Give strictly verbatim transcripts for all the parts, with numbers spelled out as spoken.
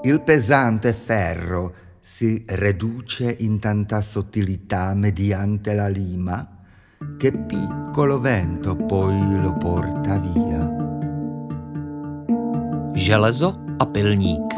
Il pesante ferro si riduce in tanta sottilità mediante la lima che piccolo vento poi lo porta via. Železo a pilník.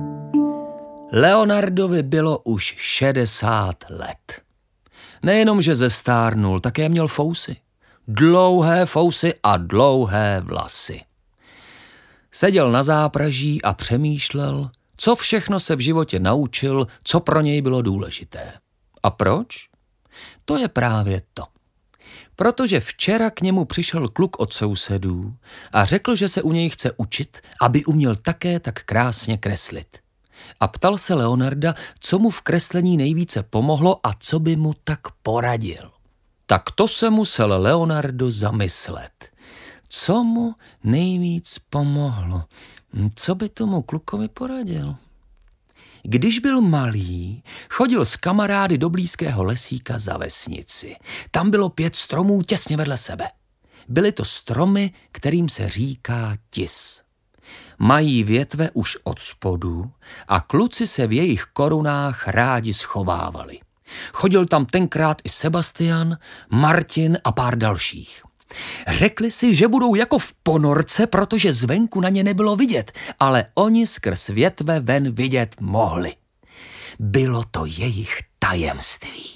Leonardovi bylo už šedesát let. Nejenom, že zestárnul, také měl fousy. Dlouhé fousy a dlouhé vlasy. Seděl na zápraží a přemýšlel, co všechno se v životě naučil, co pro něj bylo důležité. A proč? To je právě to. Protože včera k němu přišel kluk od sousedů a řekl, že se u něj chce učit, aby uměl také tak krásně kreslit. A ptal se Leonarda, co mu v kreslení nejvíce pomohlo a co by mu tak poradil. Tak to se musel Leonardo zamyslet. Co mu nejvíc pomohlo? Co by tomu klukovi poradil? Když byl malý, chodil s kamarády do blízkého lesíka za vesnici. Tam bylo pět stromů těsně vedle sebe. Byly to stromy, kterým se říká tis. Mají větve už od spodu a kluci se v jejich korunách rádi schovávali. Chodil tam tenkrát i Sebastian, Martin a pár dalších. Řekli si, že budou jako v ponorce, protože zvenku na ně nebylo vidět, ale oni skrz větve ven vidět mohli. Bylo to jejich tajemství.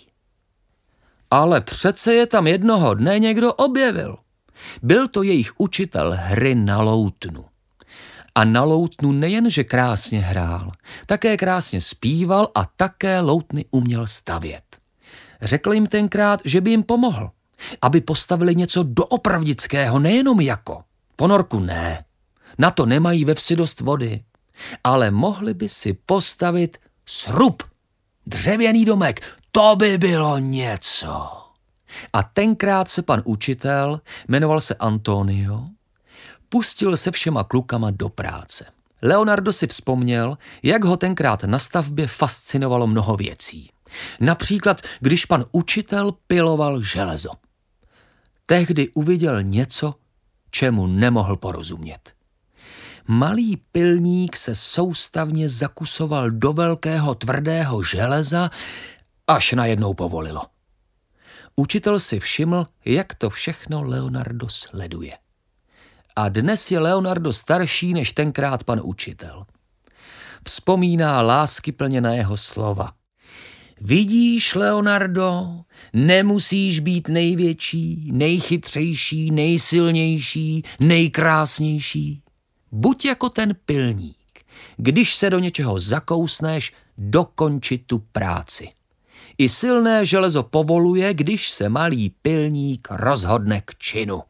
Ale přece je tam jednoho dne někdo objevil. Byl to jejich učitel hry na loutnu. A na loutnu nejenže krásně hrál, také krásně zpíval a také loutny uměl stavět. Řekl jim tenkrát, že by jim pomohl, aby postavili něco doopravdického, nejenom jako. Ponorku ne, na to nemají ve vsi dost vody, ale mohli by si postavit srub, dřevěný domek, to by bylo něco. A tenkrát se pan učitel, jmenoval se Antonio, pustil se všema klukama do práce. Leonardo si vzpomněl, jak ho tenkrát na stavbě fascinovalo mnoho věcí. Například, když pan učitel piloval železo. Tehdy uviděl něco, čemu nemohl porozumět. Malý pilník se soustavně zakusoval do velkého tvrdého železa, až najednou povolilo. Učitel si všiml, jak to všechno Leonardo sleduje. A dnes je Leonardo starší než tenkrát pan učitel. Vzpomíná láskyplně na jeho slova. Vidíš, Leonardo, nemusíš být největší, nejchytřejší, nejsilnější, nejkrásnější. Buď jako ten pilník. Když se do něčeho zakousneš, dokonči tu práci. I silné železo povoluje, když se malý pilník rozhodne k činu.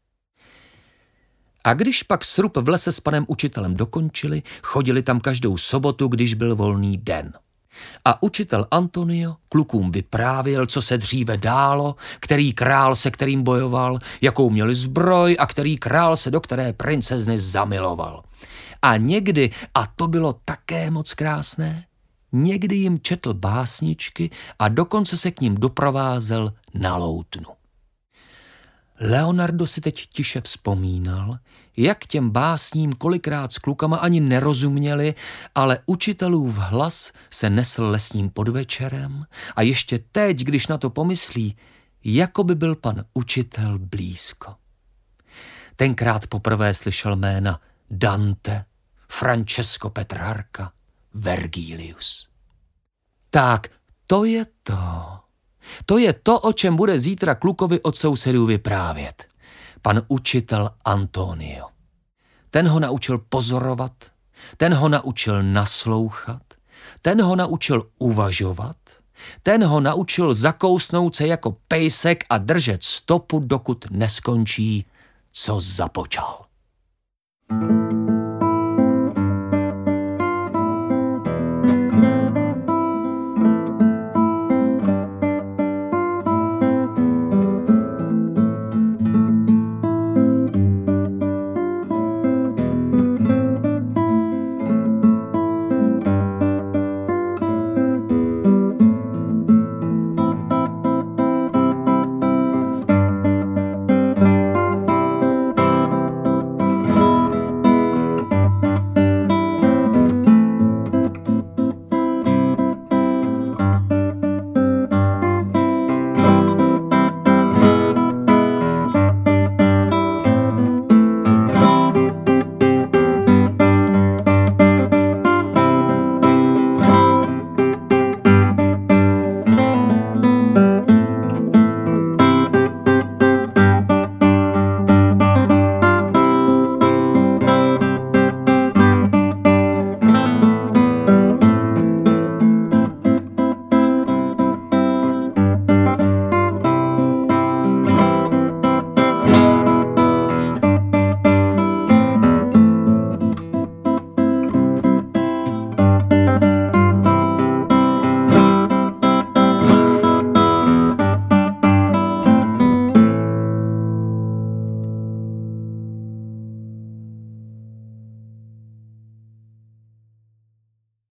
A když pak srub v lese s panem učitelem dokončili, chodili tam každou sobotu, když byl volný den. A učitel Antonio klukům vyprávěl, co se dříve dálo, který král se kterým bojoval, jakou měli zbroj a který král se do které princezny zamiloval. A někdy, a to bylo také moc krásné, někdy jim četl básničky a dokonce se k ním doprovázel na loutnu. Leonardo si teď tiše vzpomínal, jak těm básním kolikrát s klukama ani nerozuměli, ale učitelův hlas se nesl lesním podvečerem a ještě teď, když na to pomyslí, jako by byl pan učitel blízko. Tenkrát poprvé slyšel jména Dante, Francesco Petrarca, Vergilius. Tak, to je to. To je to, o čem bude zítra klukovi od sousedů vyprávět. Pan učitel Antonio. Ten ho naučil pozorovat, ten ho naučil naslouchat, ten ho naučil uvažovat, ten ho naučil zakousnout se jako pejsek a držet stopu, dokud neskončí, co započal.